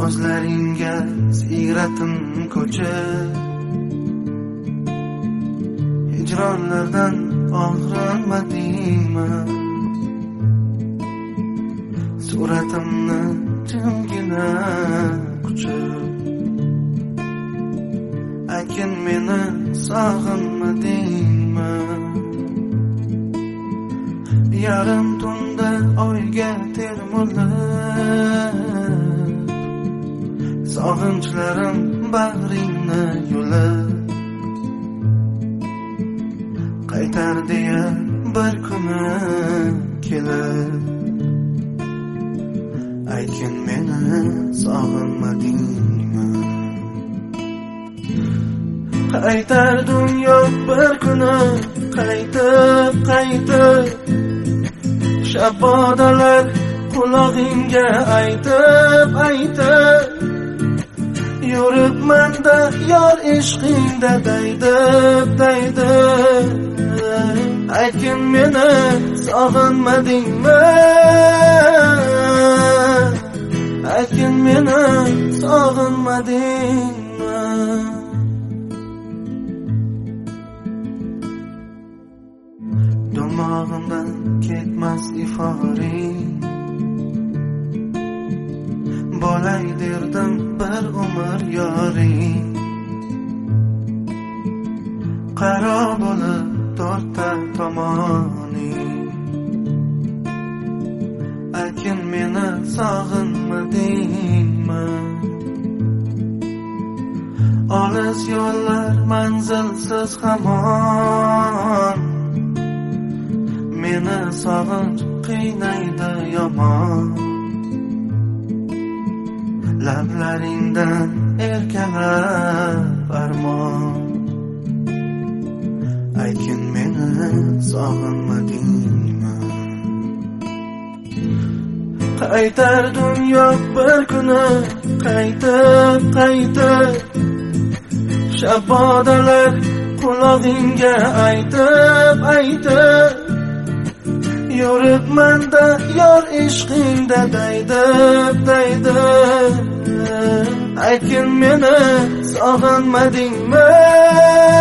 ko'zlaringga siyratim ko'chib, hijronlardan og'rinmadingmi? Suratimni jimgina quchib, akin meni sog'inmadingmi? Yarim tunda oyga termulib, sog'inchlarim bag'ringni yulib, qaytar deya bir kuni kelib, aytgin meni sog'inmadingmi? Qaytar dunyo bir kuni qaytib, shabodalar qulog'ingga aytib, yuribmanda yor ishqingda daydib, aytgin meni sog'inmadingmi? Aytgin meni sog'inmadingmi? Dumog'imdan ketmas iforing, bo'lay derdim bir umr yoring. Qaro bo'lib to'rtta tomoning, akin meni sog'inmadingmi? Olis yo'llar manzilsiz hamon, meni sog'inch qiynaydi yomon. Lablaringdan erkalar armon, aytgin meni sog'inmadingmi? Qaytar dunyo bir kuni qaytib, shabodalar qulog'ingga aytib, yuribmanda yor ishqingda daydib, aytgin meni sog'inmadingmi?